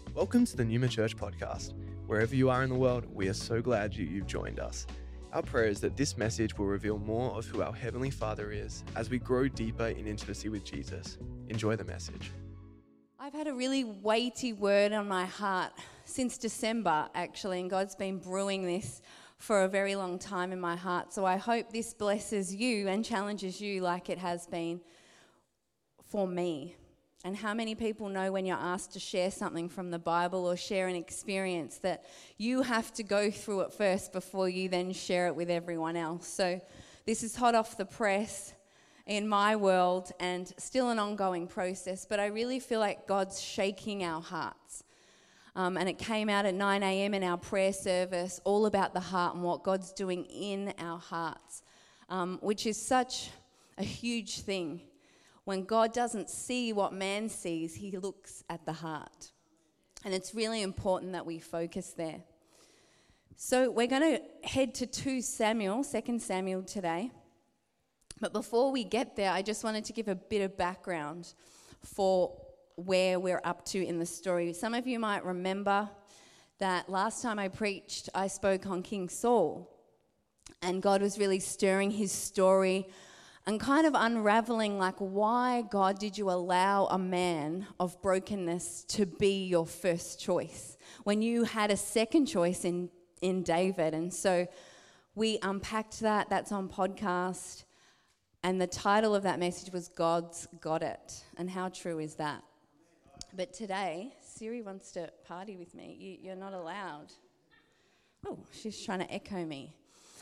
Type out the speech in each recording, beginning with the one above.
Welcome to the Numa Church podcast. Wherever you are in the world, we are so glad you've joined us. Our prayer is that this message will reveal more of who our Heavenly Father is as we grow deeper in intimacy with Jesus. Enjoy the message. I've had a really weighty word on my heart since December, actually, and God's been brewing this for a very long time in my heart. So I hope this blesses you and challenges you like it has been for me. And how many people know when you're asked to share something from the Bible or share an experience that you have to go through it first before you then share it with everyone else? So this is hot off the press in my world and still an ongoing process, but I really feel like God's shaking our hearts. And it came out at 9 a.m. in our prayer service, all about the heart and what God's doing in our hearts, which is such a huge thing. When God doesn't see what man sees, he looks at the heart. And it's really important that we focus there. So we're going to head to 2 Samuel today. But before we get there, I just wanted to give a bit of background for where we're up to in the story. Some of you might remember that last time I preached, I spoke on King Saul. And God was really stirring his story and kind of unraveling, like, why, God, did you allow a man of brokenness to be your first choice when you had a second choice in David? And so we unpacked that. That's on podcast. And the title of that message was God's Got It. And how true is that? But today, Siri wants to party with me. You're not allowed. Oh, she's trying to echo me.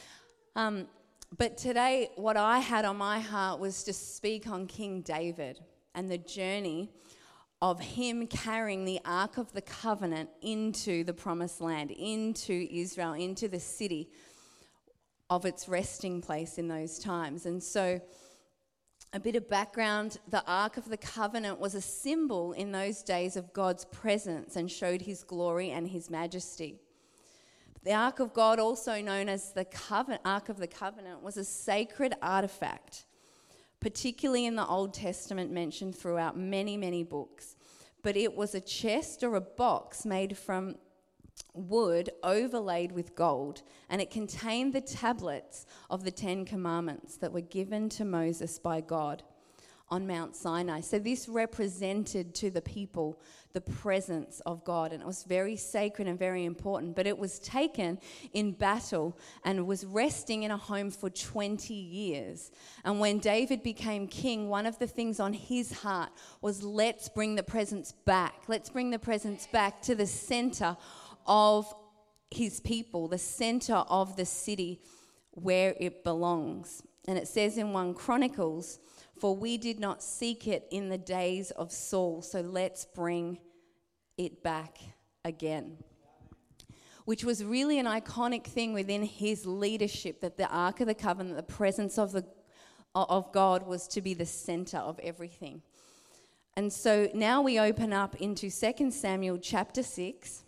But today, what I had on my heart was to speak on King David and the journey of him carrying the Ark of the Covenant into the Promised Land, into Israel, into the city of its resting place in those times. And so a bit of background, the Ark of the Covenant was a symbol in those days of God's presence and showed his glory and his majesty. The Ark of God, also known as the Ark of the Covenant, was a sacred artifact, particularly in the Old Testament mentioned throughout many, many books. But it was a chest or a box made from wood overlaid with gold, and it contained the tablets of the 10 Commandments that were given to Moses by God on Mount Sinai. So this represented to the people the presence of God, and it was very sacred and very important. But it was taken in battle and was resting in a home for 20 years. And when David became king, one of the things on his heart was, let's bring the presence back. Let's bring the presence back to the center of his people, the center of the city where it belongs. And it says in 1 Chronicles, for we did not seek it in the days of Saul, so let's bring it back again. Which was really an iconic thing within his leadership, that the Ark of the Covenant, the presence of God, was to be the center of everything. And so now we open up into 2 Samuel chapter 6,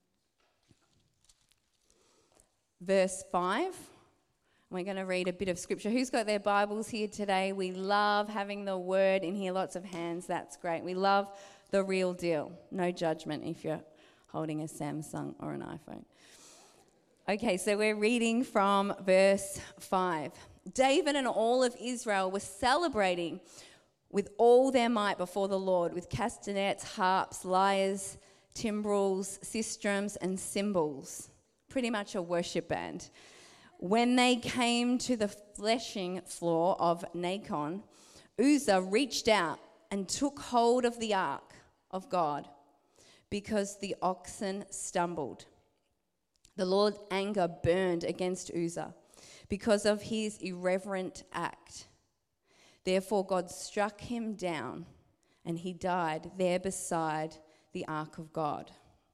verse 5. We're going to read a bit of scripture. Who's got their Bibles here today? We love having the word in here. Lots of hands. That's great. We love the real deal. No judgment if you're holding a Samsung or an iPhone. Okay, so we're reading from verse 5. David and all of Israel were celebrating with all their might before the Lord, with castanets, harps, lyres, timbrels, sistrums, and cymbals. Pretty much a worship band. When they came to the threshing floor of Nacon, Uzzah reached out and took hold of the ark of God because the oxen stumbled. The Lord's anger burned against Uzzah because of his irreverent act. Therefore God struck him down and he died there beside the ark of God.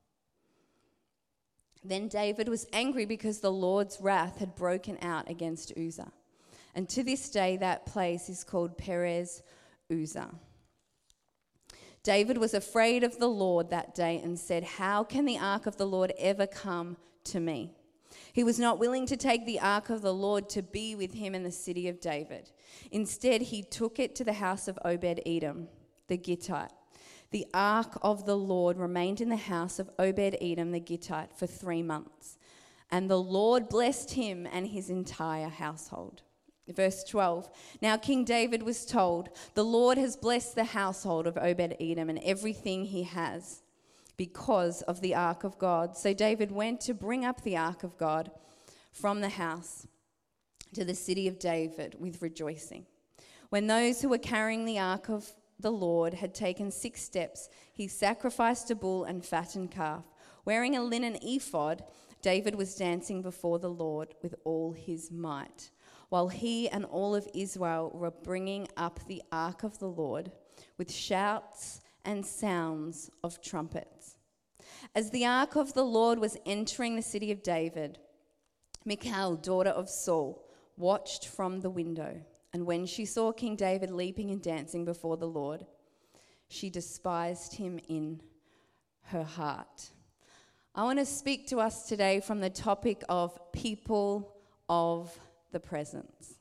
Then David was angry because the Lord's wrath had broken out against Uzzah. And to this day, that place is called Perez Uzzah. David was afraid of the Lord that day and said, how can the ark of the Lord ever come to me? He was not willing to take the ark of the Lord to be with him in the city of David. Instead, he took it to the house of Obed-Edom, the Gittite. The ark of the Lord remained in the house of Obed-Edom the Gittite for 3 months, and the Lord blessed him and his entire household. Verse 12, now King David was told, the Lord has blessed the household of Obed-Edom and everything he has because of the ark of God. So David went to bring up the ark of God from the house to the city of David with rejoicing. When those who were carrying the ark of the Lord had taken 6 steps, he sacrificed a bull and fattened calf. Wearing a linen ephod, David was dancing before the Lord with all his might, while he and all of Israel were bringing up the ark of the Lord with shouts and sounds of trumpets. As the ark of the Lord was entering the city of David, Michal, daughter of Saul, watched from the window. And when she saw King David leaping and dancing before the Lord, she despised him in her heart. I want to speak to us today from the topic of people of the presence.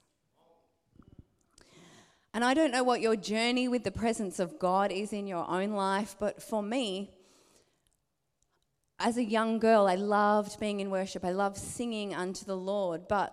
And I don't know what your journey with the presence of God is in your own life, but for me, as a young girl, I loved being in worship. I loved singing unto the Lord, but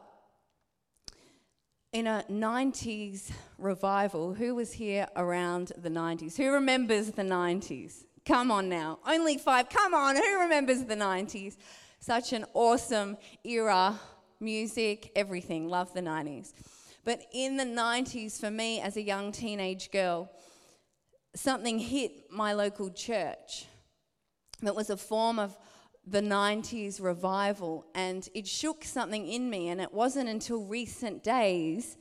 in a 90s revival, who was here around the 90s? Who remembers the 90s? Come on now. Only 5. Come on. Who remembers the 90s? Such an awesome era. Music, everything. Love the 90s. But in the 90s, for me as a young teenage girl, something hit my local church that was a form of the 90s revival, and it shook something in me. And it wasn't until recent years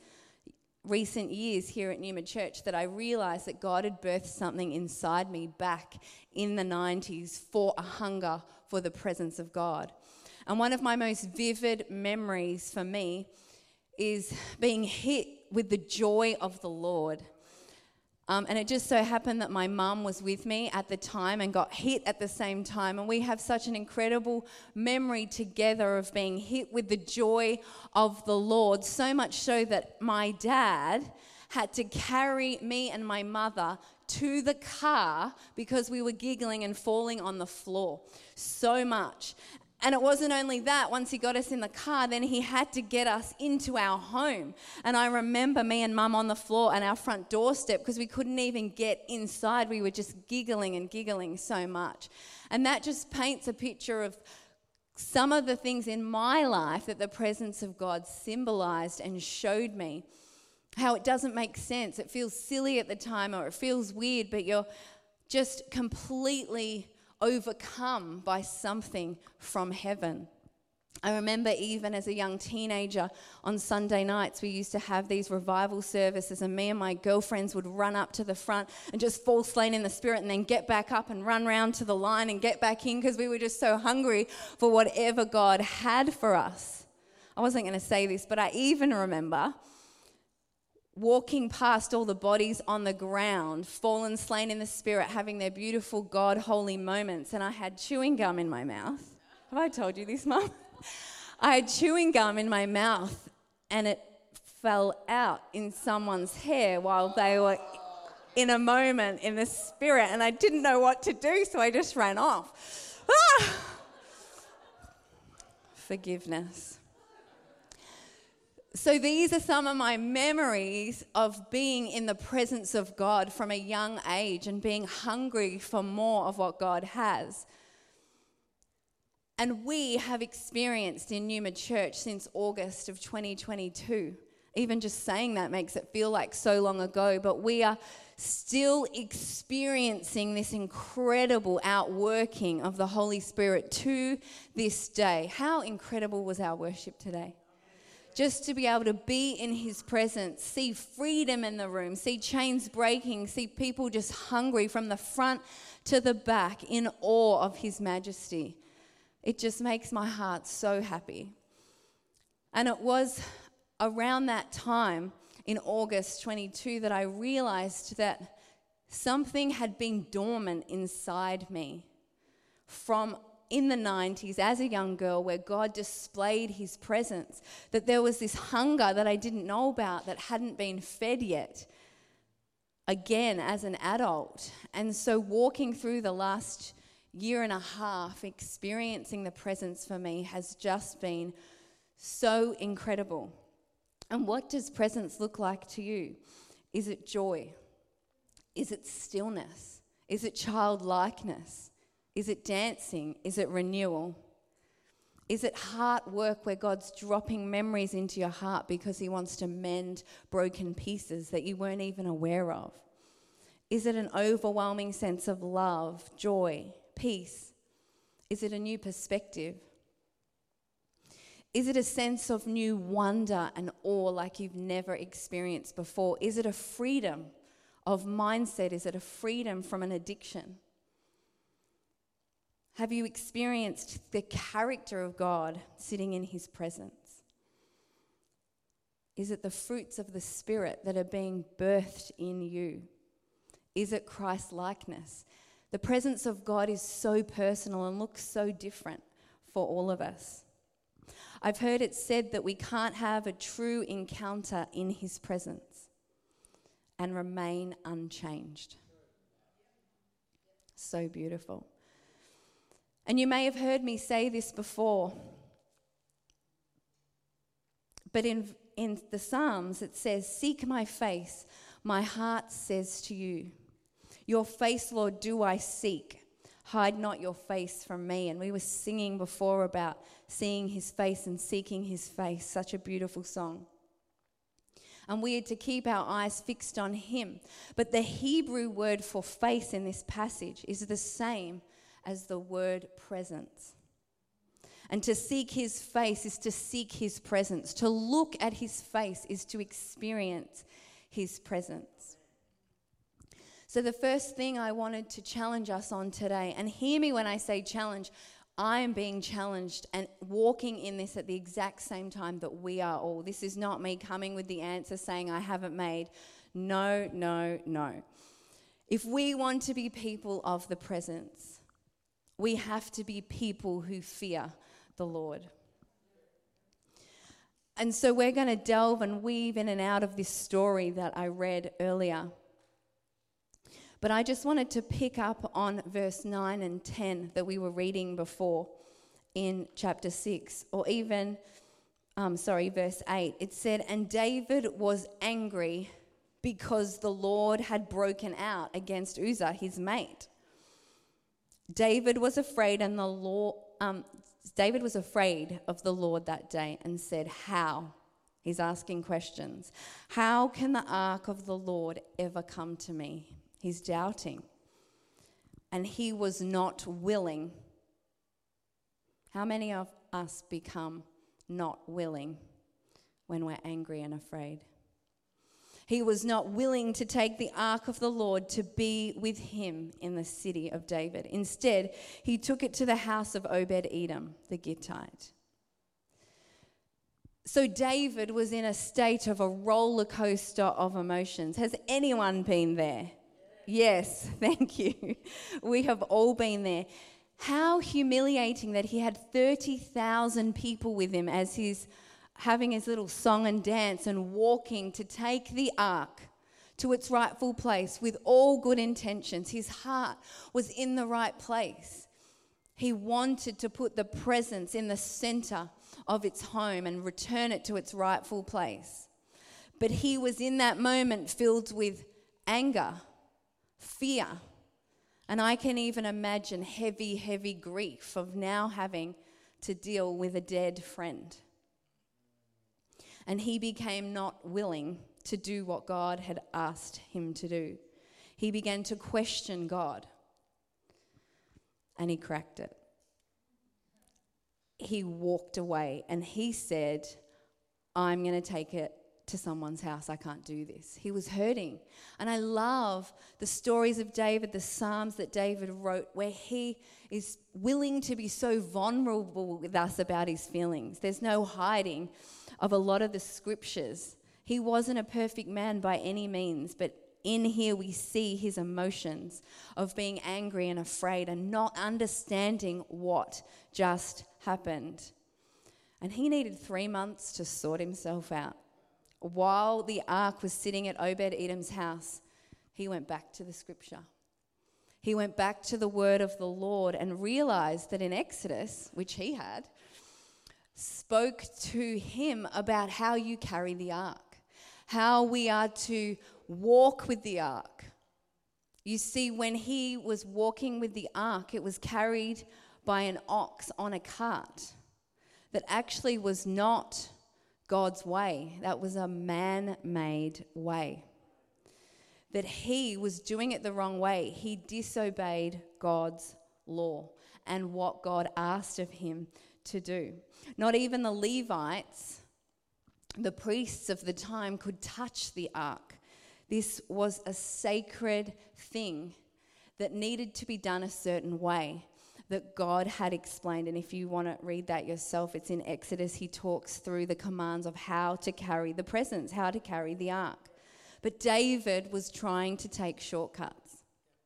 here at Newman Church that I realized that God had birthed something inside me back in the 90s for a hunger for the presence of God. And one of my most vivid memories for me is being hit with the joy of the Lord. And it just so happened that my mum was with me at the time and got hit at the same time. And we have such an incredible memory together of being hit with the joy of the Lord, so much so that my dad had to carry me and my mother to the car because we were giggling and falling on the floor so much. And it wasn't only that, once he got us in the car, then he had to get us into our home. And I remember me and Mum on the floor and our front doorstep because we couldn't even get inside. We were just giggling so much. And that just paints a picture of some of the things in my life that the presence of God symbolized and showed me. How it doesn't make sense. It feels silly at the time, or it feels weird, but you're just completely overcome by something from heaven. I remember even as a young teenager on Sunday nights, we used to have these revival services, and me and my girlfriends would run up to the front and just fall slain in the spirit and then get back up and run round to the line and get back in because we were just so hungry for whatever God had for us. I wasn't going to say this, but I even remember walking past all the bodies on the ground, fallen slain in the spirit, having their beautiful God holy moments, and I had chewing gum in my mouth. Have I told you this, Mum? I had chewing gum in my mouth, and it fell out in someone's hair while they were in a moment in the spirit, and I didn't know what to do, so I just ran off. Forgiveness. So these are some of my memories of being in the presence of God from a young age and being hungry for more of what God has. And we have experienced in Newman Church since August of 2022. Even just saying that makes it feel like so long ago, but we are still experiencing this incredible outworking of the Holy Spirit to this day. How incredible was our worship today? Just to be able to be in his presence, see freedom in the room, see chains breaking, see people just hungry from the front to the back in awe of his majesty. It just makes my heart so happy. And it was around that time in August 22 that I realized that something had been dormant inside me from in the 90s as a young girl, where God displayed his presence, that there was this hunger that I didn't know about that hadn't been fed yet. again as an adult. And so walking through the last year and a half, experiencing the presence for me has just been so incredible. And what does presence look like to you? Is it joy? Is it stillness? Is it childlikeness? Is it dancing? Is it renewal? Is it heart work where God's dropping memories into your heart because he wants to mend broken pieces that you weren't even aware of? Is it an overwhelming sense of love, joy, peace? Is it a new perspective? Is it a sense of new wonder and awe like you've never experienced before? Is it a freedom of mindset? Is it a freedom from an addiction? Have you experienced the character of God sitting in his presence? Is it the fruits of the Spirit that are being birthed in you? Is it Christ-likeness? The presence of God is so personal and looks so different for all of us. I've heard it said that we can't have a true encounter in his presence and remain unchanged. So beautiful. And you may have heard me say this before, but in the Psalms it says, "Seek my face, my heart says to you. Your face, Lord, do I seek. Hide not your face from me." And we were singing before about seeing his face and seeking his face. Such a beautiful song. And we are to keep our eyes fixed on him. But the Hebrew word for face in this passage is the same as the word presence. And to seek his face is to seek his presence. To look at his face is to experience his presence. So the first thing I wanted to challenge us on today, and hear me when I say challenge, I am being challenged and walking in this at the exact same time that we are all. This is not me coming with the answer saying I haven't made. No, no, no. If we want to be people of the presence, we have to be people who fear the Lord. And so we're going to delve and weave in and out of this story that I read earlier. But I just wanted to pick up on verse 9 and 10 that we were reading before in chapter 6, or even, verse 8. It said, "And David was angry because the Lord had broken out against Uzzah, his mate. David was afraid of the Lord that day and said, 'How?'" He's asking questions. "How can the ark of the Lord ever come to me?" He's doubting. And he was not willing. How many of us become not willing when we're angry and afraid? He was not willing to take the ark of the Lord to be with him in the city of David. Instead, he took it to the house of Obed-Edom, the Gittite. So David was in a state of a roller coaster of emotions. Has anyone been there? Yes, thank you. We have all been there. How humiliating that he had 30,000 people with him as he's having his little song and dance and walking to take the ark to its rightful place with all good intentions. His heart was in the right place. He wanted to put the presence in the center of its home and return it to its rightful place. But he was in that moment filled with anger, fear, and I can even imagine heavy, heavy grief of now having to deal with a dead friend. And he became not willing to do what God had asked him to do. He began to question God, and he cracked it. He walked away and he said, "I'm going to take it to someone's house. I can't do this." He was hurting. And I love the stories of David, the Psalms that David wrote, where he is willing to be so vulnerable with us about his feelings. There's no hiding of a lot of the scriptures. He wasn't a perfect man by any means, but in here we see his emotions of being angry and afraid and not understanding what just happened. And he needed 3 months to sort himself out. While the ark was sitting at Obed-Edom's house, he went back to the scripture. He went back to the word of the Lord and realized that in Exodus, which he had, spoke to him about how you carry the ark, how we are to walk with the ark. You see, when he was walking with the ark, it was carried by an ox on a cart that actually was not God's way. That was a man-made way. That he was doing it the wrong way. He disobeyed God's law and what God asked of him to do. Not even the Levites, the priests of the time, could touch the ark. This was a sacred thing that needed to be done a certain way that God had explained. And if you want to read that yourself, it's in Exodus. He talks through the commands of how to carry the presents, how to carry the ark. But David was trying to take shortcuts.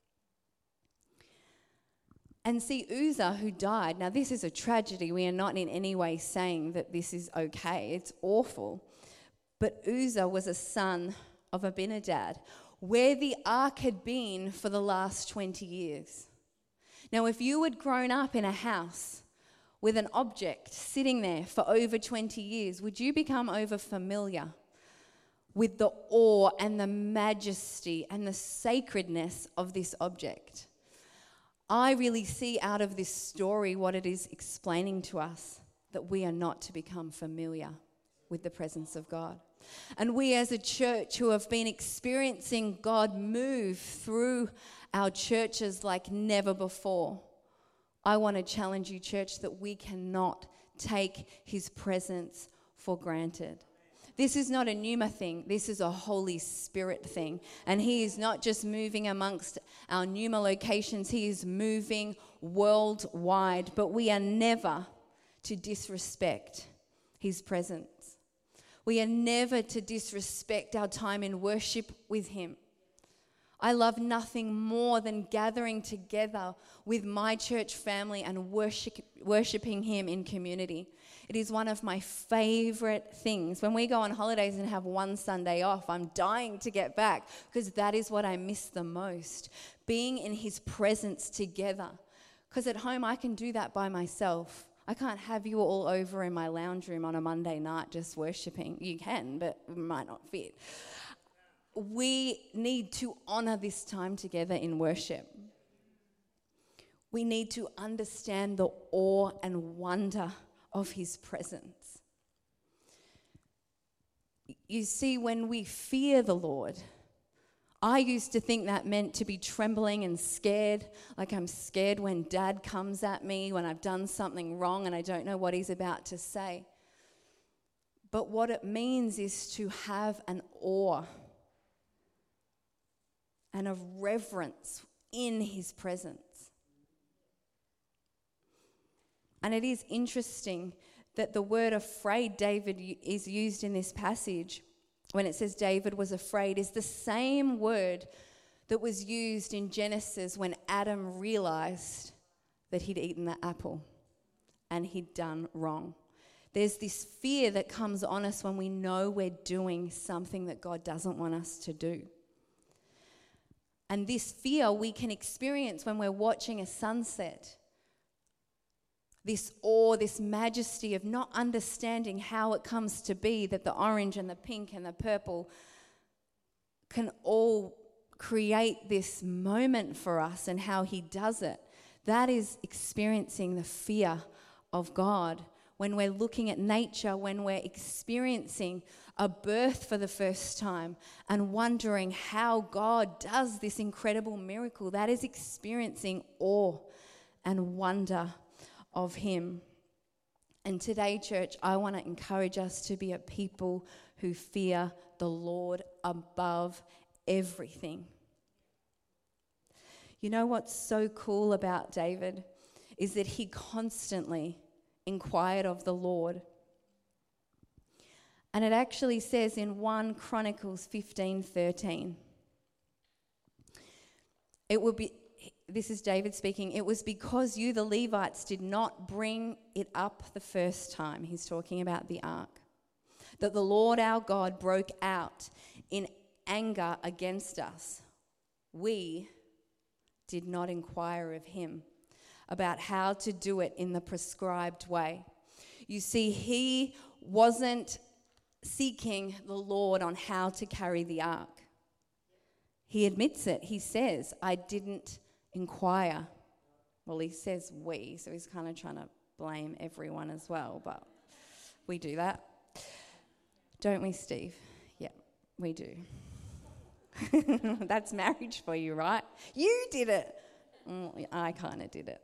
And see, Uzzah, who died, now this is a tragedy. We are not in any way saying that this is okay. It's awful. But Uzzah was a son of Abinadab, where the ark had been for the last 20 years. Now, if you had grown up in a house with an object sitting there for over 20 years, would you become over familiar with the awe and the majesty and the sacredness of this object? I really see out of this story what it is explaining to us, that we are not to become familiar with the presence of God. And we as a church who have been experiencing God move through our churches like never before, I want to challenge you, church, that we cannot take his presence for granted. This is not a pneuma thing. This is a Holy Spirit thing. And he is not just moving amongst our pneuma locations. He is moving worldwide. But we are never to disrespect his presence. We are never to disrespect our time in worship with him. I love nothing more than gathering together with my church family and worshiping him in community. It is one of my favorite things. When we go on holidays and have one Sunday off, I'm dying to get back because that is what I miss the most, being in his presence together. Because at home I can do that by myself. I can't have you all over in my lounge room on a Monday night just worshiping. You can, but it might not fit. We need to honor this time together in worship. We need to understand the awe and wonder of his presence. You see, when we fear the Lord, I used to think that meant to be trembling and scared, like I'm scared when Dad comes at me, when I've done something wrong and I don't know what he's about to say. But what it means is to have an awe and a reverence in his presence. And it is interesting that the word afraid David is used in this passage, when it says David was afraid, is the same word that was used in Genesis when Adam realized that he'd eaten the apple and he'd done wrong. There's this fear that comes on us when we know we're doing something that God doesn't want us to do. And this fear we can experience when we're watching a sunset. This awe, this majesty of not understanding how it comes to be that the orange and the pink and the purple can all create this moment for us and how he does it. That is experiencing the fear of God. When we're looking at nature, when we're experiencing a birth for the first time and wondering how God does this incredible miracle, that is experiencing awe and wonder of him. And today, church, I want to encourage us to be a people who fear the Lord above everything. You know what's so cool about David is that he constantly inquired of the Lord. And it actually says in 1 Chronicles 15:13, it will be, this is David speaking, it was because you, the Levites, did not bring it up the first time, he's talking about the ark, that the Lord our God broke out in anger against us. we did not inquire of him about how to do it in the prescribed way. You see, he wasn't seeking the Lord on how to carry the ark. He admits it. He says, I didn't inquire. Well, he says we, so he's kind of trying to blame everyone as well, but we do that. Don't we, Steve? Yeah, we do. That's marriage for you, right? You did it. I kind of did it.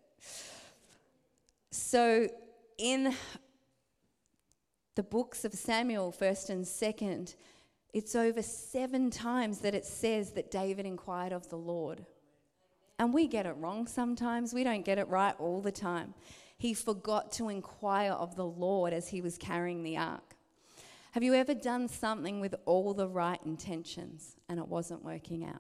So in the books of Samuel, 1st and 2nd, it's over 7 times that it says that David inquired of the Lord. And we get it wrong sometimes. We don't get it right all the time. He forgot to inquire of the Lord as he was carrying the ark. Have you ever done something with all the right intentions and it wasn't working out?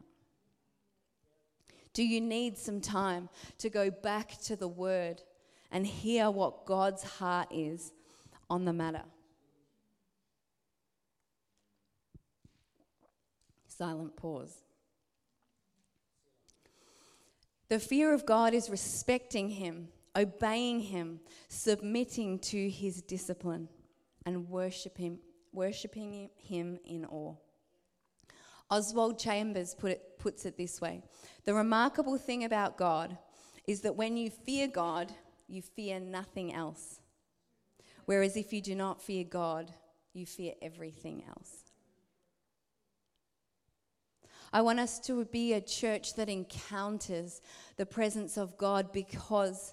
Do you need some time to go back to the Word and hear what God's heart is on the matter? Silent pause. The fear of God is respecting him, obeying him, submitting to his discipline, and worshiping him in awe. Oswald Chambers puts it this way: the remarkable thing about God is that when you fear God, you fear nothing else. Whereas if you do not fear God, you fear everything else. I want us to be a church that encounters the presence of God because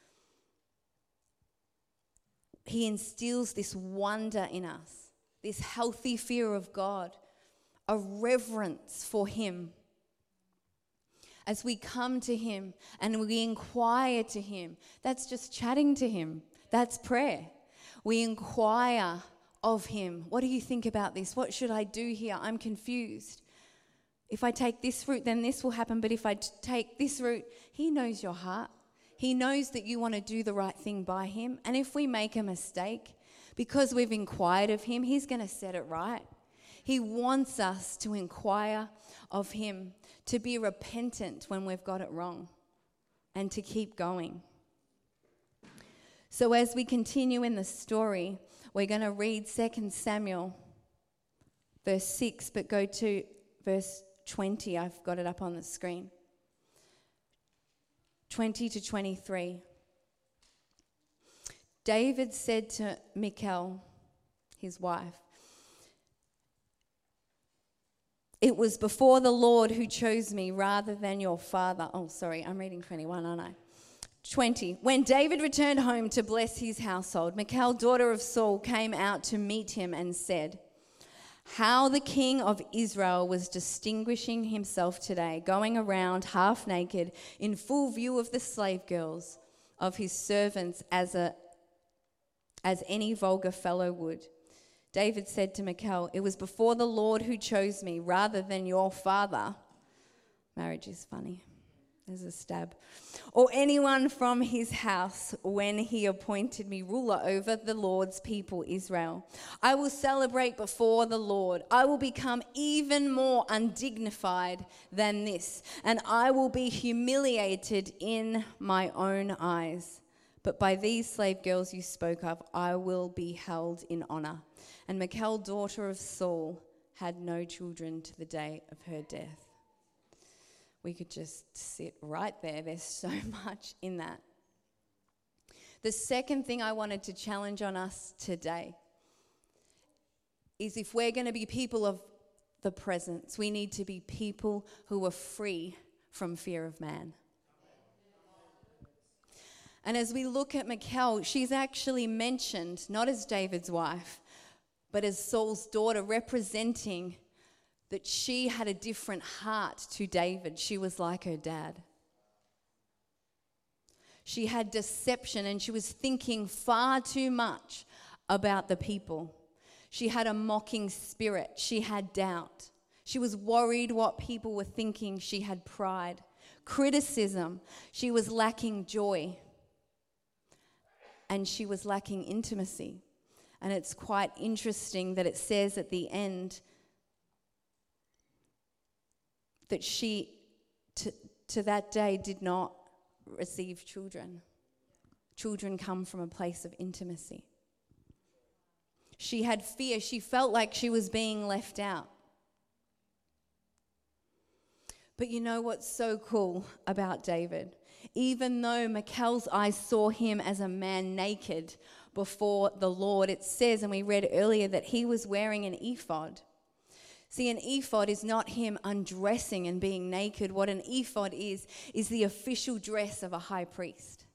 he instills this wonder in us, this healthy fear of God, a reverence for him. As we come to him and we inquire to him, that's just chatting to him. That's prayer. We inquire of him. What do you think about this? What should I do here? I'm confused. If I take this route, then this will happen. But if I take this route, he knows your heart. He knows that you want to do the right thing by him. And if we make a mistake, because we've inquired of him, he's going to set it right. He wants us to inquire of him, to be repentant when we've got it wrong, and to keep going. So as we continue in the story, we're going to read 2 Samuel, verse 6, but go to verse 20. I've got it up on the screen. 20 to 23. David said to Michal, his wife, "It was before the Lord who chose me rather than your father." Oh, sorry, I'm reading 21, aren't I? 20. When David returned home to bless his household, Michal, daughter of Saul, came out to meet him and said, "How the king of Israel was distinguishing himself today, going around half naked in full view of the slave girls of his servants as any vulgar fellow would." David said to Michal, "It was before the Lord who chose me rather than your father." Marriage is funny. There's a stab. "Or anyone from his house when he appointed me ruler over the Lord's people, Israel. I will celebrate before the Lord. I will become even more undignified than this, and I will be humiliated in my own eyes. But by these slave girls you spoke of, I will be held in honor." And Michal, daughter of Saul, had no children to the day of her death. We could just sit right there. There's so much in that. The second thing I wanted to challenge on us today is if we're going to be people of the presence, we need to be people who are free from fear of man. And as we look at Michal, she's actually mentioned not as David's wife, but as Saul's daughter, representing that she had a different heart to David. She was like her dad. She had deception and she was thinking far too much about the people. She had a mocking spirit. She had doubt. She was worried what people were thinking. She had pride. Criticism. She was lacking joy. And she was lacking intimacy. And it's quite interesting that it says at the end that she to that day did not receive children. Children come from a place of intimacy. She had fear. She felt like she was being left out. But you know what's so cool about David? Even though Michal's eyes saw him as a man naked before the Lord, it says, and we read earlier, that he was wearing an ephod. See, an ephod is not him undressing and being naked. What an ephod is the official dress of a high priest.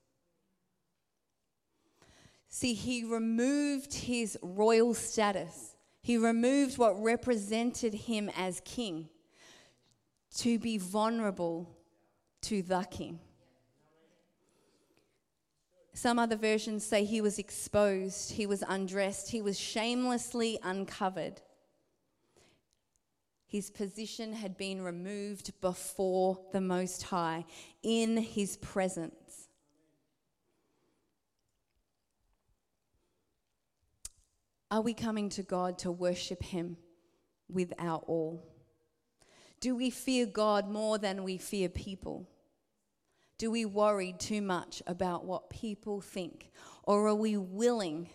See, he removed his royal status. He removed what represented him as king to be vulnerable to the king. Some other versions say he was exposed, he was undressed, he was shamelessly uncovered. His position had been removed before the Most High, in his presence. Are we coming to God to worship him with our all? Do we fear God more than we fear people? Do we worry too much about what people think? Or are we willing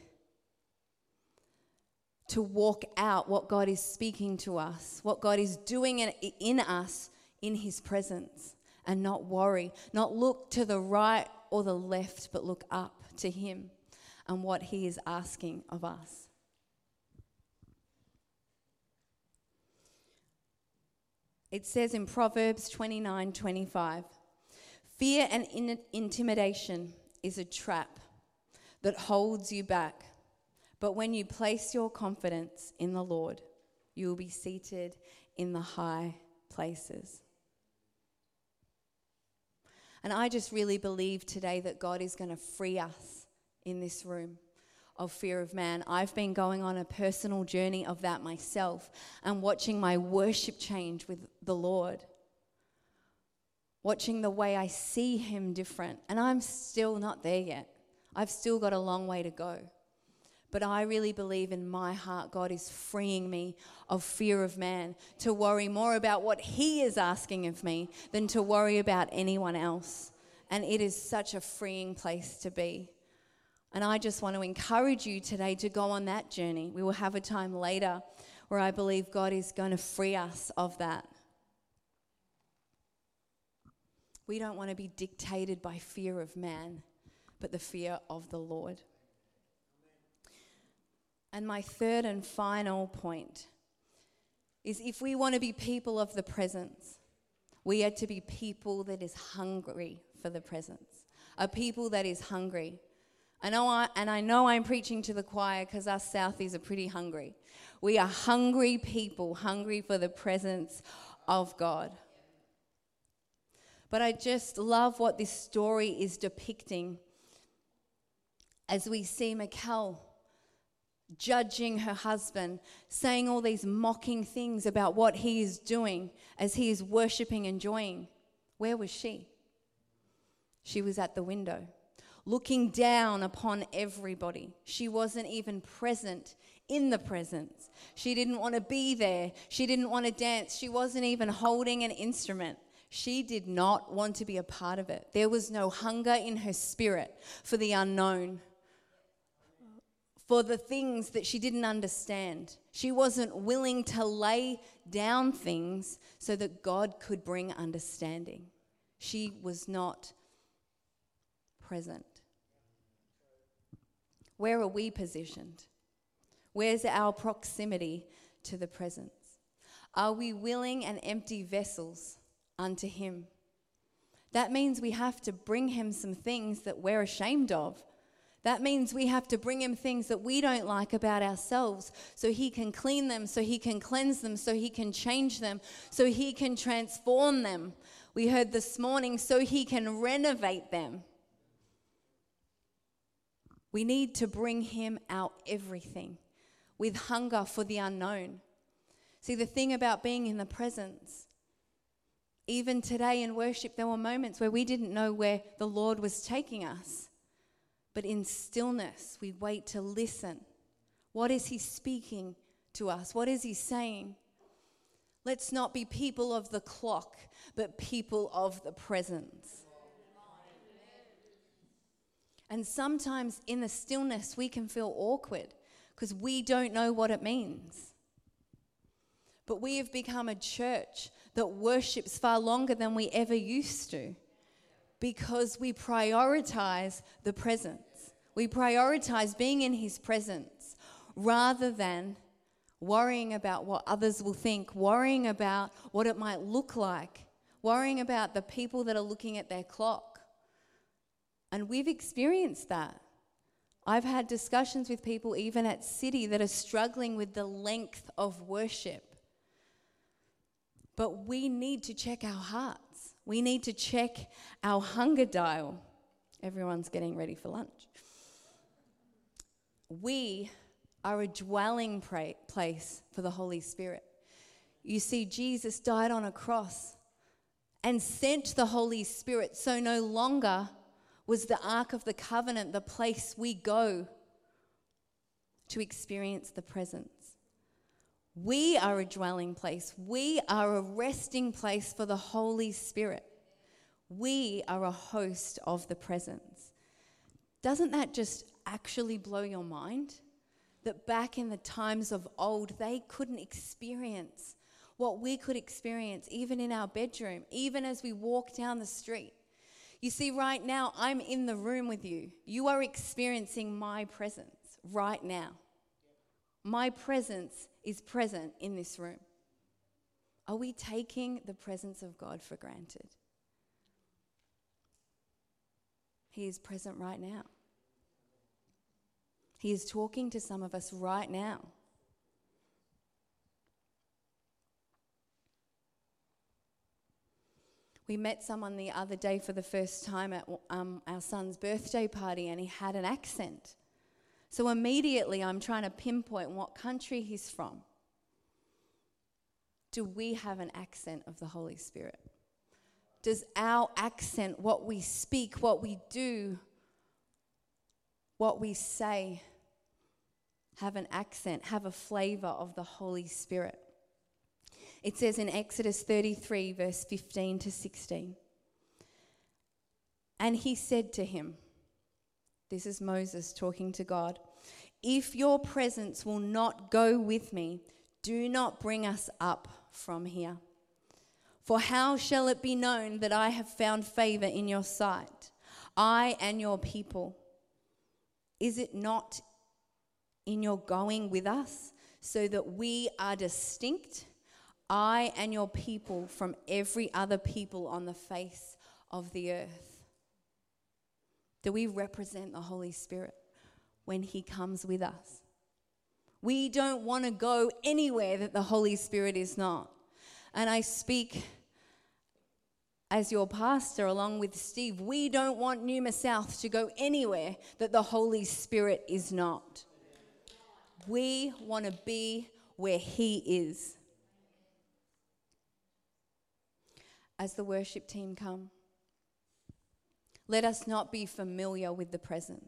to walk out what God is speaking to us, what God is doing in us in his presence, and not worry, not look to the right or the left, but look up to him and what he is asking of us? It says in Proverbs 29:25, fear and intimidation is a trap that holds you back. But when you place your confidence in the Lord, you will be seated in the high places. And I just really believe today that God is going to free us in this room of fear of man. I've been going on a personal journey of that myself and watching my worship change with the Lord. Watching the way I see him different. And I'm still not there yet. I've still got a long way to go. But I really believe in my heart God is freeing me of fear of man to worry more about what he is asking of me than to worry about anyone else. And it is such a freeing place to be. And I just want to encourage you today to go on that journey. We will have a time later where I believe God is going to free us of that. We don't want to be dictated by fear of man, but the fear of the Lord. And my third and final point is, if we want to be people of the presence, we are to be people that is hungry for the presence, a people that is hungry. I know I'm preaching to the choir because us Southies are pretty hungry. We are hungry people, hungry for the presence of God. But I just love what this story is depicting as we see Michal judging her husband, saying all these mocking things about what he is doing as he is worshiping and enjoying. Where was she? She was at the window, looking down upon everybody. She wasn't even present in the presence. She didn't want to be there. She didn't want to dance. She wasn't even holding an instrument. She did not want to be a part of it. There was no hunger in her spirit for the unknown, for the things that she didn't understand. She wasn't willing to lay down things so that God could bring understanding. She was not present. Where are we positioned? Where's our proximity to the presence? Are we willing and empty vessels unto him? That means we have to bring him some things that we're ashamed of. That means we have to bring him things that we don't like about ourselves so he can clean them, so he can cleanse them, so he can change them, so he can transform them. We heard this morning, so he can renovate them. We need to bring him our everything with hunger for the unknown. See, the thing about being in the presence, even today in worship, there were moments where we didn't know where the Lord was taking us. But in stillness, we wait to listen. What is he speaking to us? What is he saying? Let's not be people of the clock, but people of the presence. And sometimes in the stillness, we can feel awkward because we don't know what it means. But we have become a church that worships far longer than we ever used to because we prioritize the presence. We prioritize being in his presence rather than worrying about what others will think, worrying about what it might look like, worrying about the people that are looking at their clock. And we've experienced that. I've had discussions with people even at City that are struggling with the length of worship. But we need to check our hearts. We need to check our hunger dial. Everyone's getting ready for lunch. We are a dwelling place for the Holy Spirit. You see, Jesus died on a cross and sent the Holy Spirit, so no longer was the Ark of the Covenant the place we go to experience the presence. We are a dwelling place. We are a resting place for the Holy Spirit. We are a host of the presence. Doesn't that just actually blow your mind? That back in the times of old, they couldn't experience what we could experience even in our bedroom, even as we walk down the street. You see, right now, I'm in the room with you. You are experiencing my presence right now. My presence is present in this room. Are we taking the presence of God for granted? He is present right now. He is talking to some of us right now. We met someone the other day for the first time at our son's birthday party, and he had an accent. So immediately I'm trying to pinpoint what country he's from. Do we have an accent of the Holy Spirit? Does our accent, what we speak, what we do, what we say, have an accent, have a flavor of the Holy Spirit? It says in Exodus 33, verse 15 to 16. And he said to him, this is Moses talking to God, if your presence will not go with me, do not bring us up from here. For how shall it be known that I have found favor in your sight, I and your people? Is it not in your going with us, so that we are distinct, I and your people, from every other people on the face of the earth? Do we represent the Holy Spirit when he comes with us? We don't want to go anywhere that the Holy Spirit is not. And I speak as your pastor along with Steve. We don't want Numa South to go anywhere that the Holy Spirit is not. We want to be where he is. As the worship team come, let us not be familiar with the presence.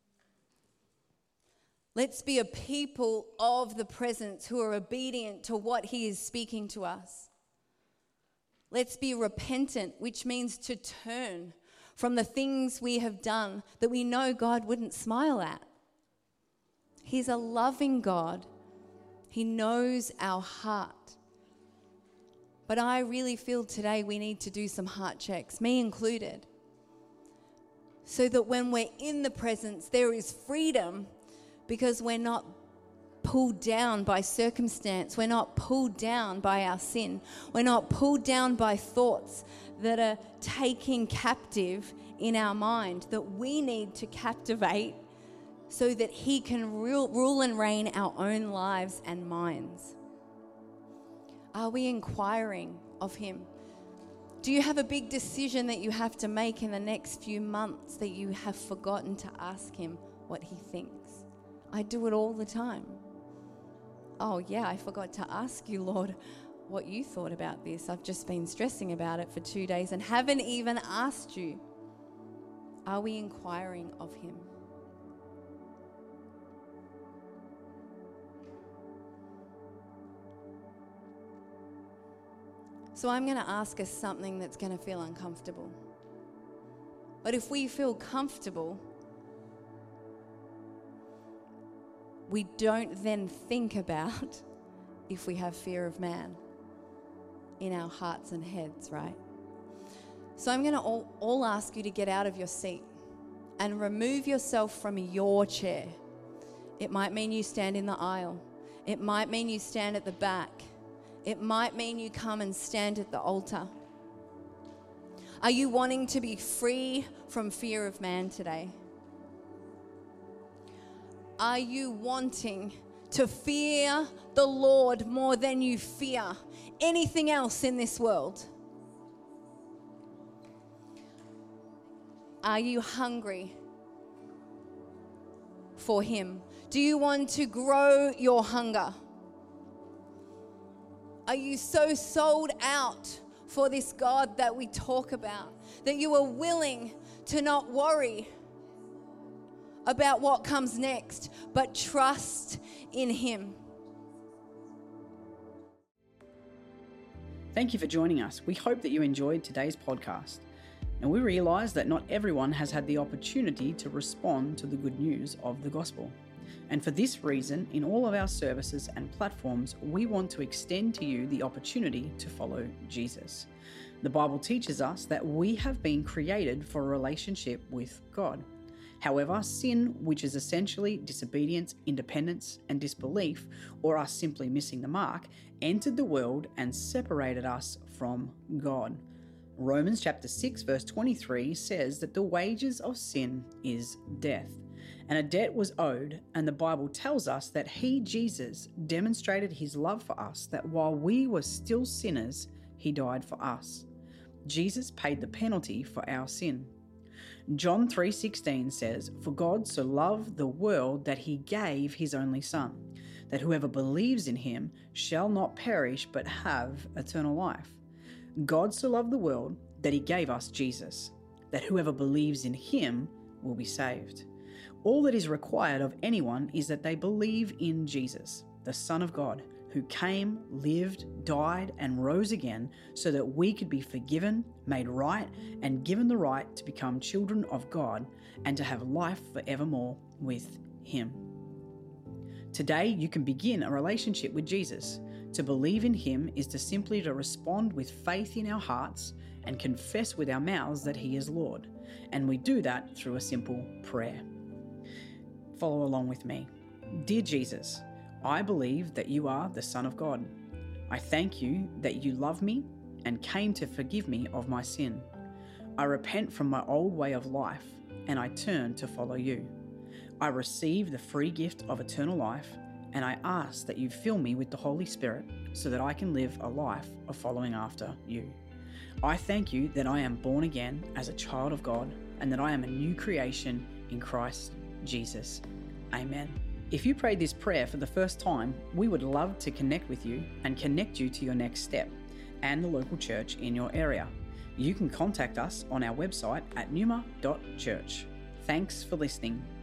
Let's be a people of the presence who are obedient to what he is speaking to us. Let's be repentant, which means to turn from the things we have done that we know God wouldn't smile at. He's a loving God. He knows our heart. But I really feel today we need to do some heart checks, me included, so that when we're in the presence, there is freedom, because we're not pulled down by circumstance. We're not pulled down by our sin. We're not pulled down by thoughts that are taking captive in our mind that we need to captivate so that he can rule and reign our own lives and minds. Are we inquiring of him? Do you have a big decision that you have to make in the next few months that you have forgotten to ask him what he thinks? I do it all the time. Oh yeah, I forgot to ask you, Lord, what you thought about this. I've just been stressing about it for 2 days and haven't even asked you. Are we inquiring of him? So I'm going to ask us something that's going to feel uncomfortable. But if we feel comfortable, we don't then think about if we have fear of man in our hearts and heads, right? So I'm going to all ask you to get out of your seat and remove yourself from your chair. It might mean you stand in the aisle. It might mean you stand at the back. It might mean you come and stand at the altar. Are you wanting to be free from fear of man today? Are you wanting to fear the Lord more than you fear anything else in this world? Are you hungry for Him? Do you want to grow your hunger? Are you so sold out for this God that we talk about that you are willing to not worry about what comes next, but trust in Him? Thank you for joining us. We hope that you enjoyed today's podcast. And we realize that not everyone has had the opportunity to respond to the good news of the gospel. And for this reason, in all of our services and platforms, we want to extend to you the opportunity to follow Jesus. The Bible teaches us that we have been created for a relationship with God. However, sin, which is essentially disobedience, independence, and disbelief, or us simply missing the mark, entered the world and separated us from God. Romans chapter 6 verse 23 says that the wages of sin is death. And a debt was owed, and the Bible tells us that He, Jesus, demonstrated His love for us, that while we were still sinners, He died for us. Jesus paid the penalty for our sin. John 3:16 says, "For God so loved the world that He gave His only Son, that whoever believes in Him shall not perish but have eternal life." God so loved the world that He gave us Jesus, that whoever believes in Him will be saved. All that is required of anyone is that they believe in Jesus, the Son of God, who came, lived, died, and rose again so that we could be forgiven, made right, and given the right to become children of God and to have life forevermore with Him. Today, you can begin a relationship with Jesus. To believe in Him is to simply to respond with faith in our hearts and confess with our mouths that He is Lord. And we do that through a simple prayer. Follow along with me. Dear Jesus, I believe that You are the Son of God. I thank You that You love me and came to forgive me of my sin. I repent from my old way of life and I turn to follow You. I receive the free gift of eternal life, and I ask that You fill me with the Holy Spirit so that I can live a life of following after You. I thank You that I am born again as a child of God and that I am a new creation in Christ Jesus. Amen. If you prayed this prayer for the first time, we would love to connect with you and connect you to your next step and the local church in your area. You can contact us on our website at numa.church. Thanks for listening.